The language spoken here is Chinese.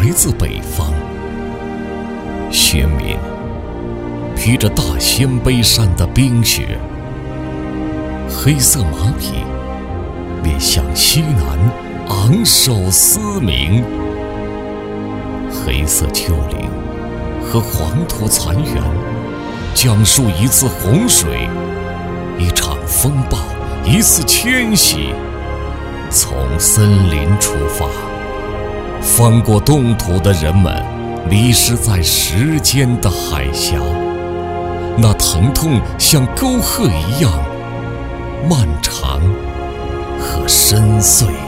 来自北方。先民披着大鲜卑山的冰雪，黑色马匹面向西南昂首嘶鸣，黑色丘陵和黄土残垣讲述一次洪水，一场风暴，一次迁徙，从森林出发，翻过冻土的人们迷失在时间的海峡，那疼痛像沟壑一样漫长和深邃。